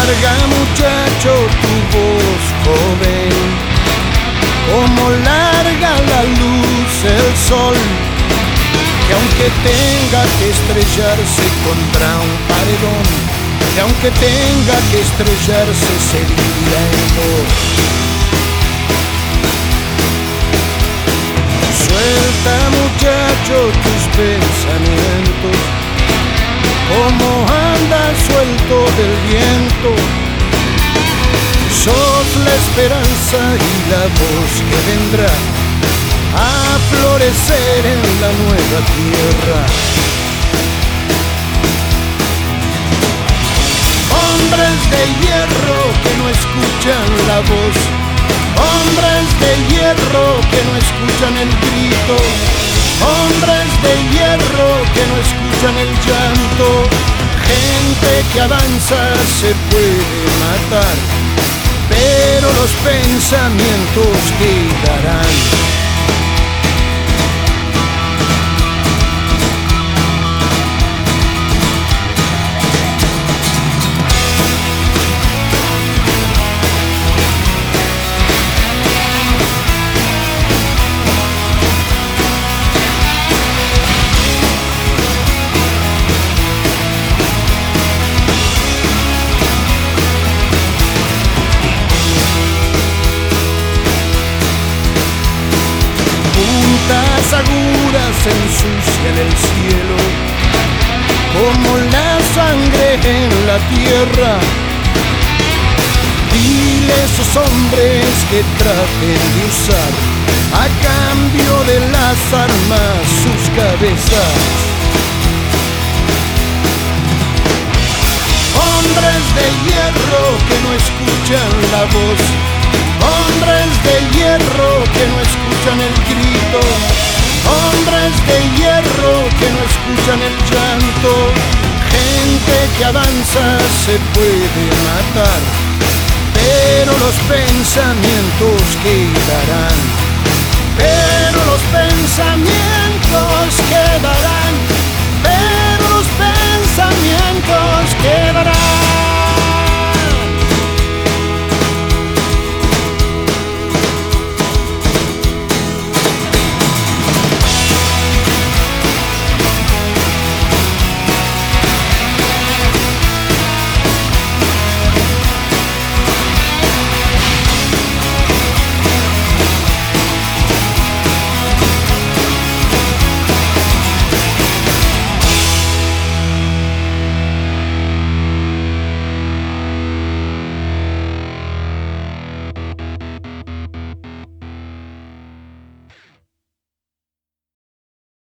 larga, muchacho, tu voz joven, como larga la luz el sol, que aunque tenga que estrellarse contra un paredón, que aunque tenga que estrellarse se divida en dos. Suelta, muchacho, tus pensamientos, como anda suelto del viento. Sos la esperanza y la voz que vendrá a florecer en la nueva tierra. Hombres de hierro que no escuchan la voz, hombres de hierro que no escuchan el grito, hombres de hierro que no escuchan el llanto. Gente que avanza se puede matar, pero los pensamientos quedarán. Agudas ensucian el cielo como la sangre en la tierra. Dile a esos hombres que traten de usar a cambio de las armas sus cabezas. Hombres de hierro que no escuchan la voz, hombres de hierro que no escuchan el grito, hombres de hierro que no escuchan el llanto. Gente que avanza se puede matar, pero los pensamientos quedarán. Pero los pensamientos quedarán. Pero los pensamientos quedarán.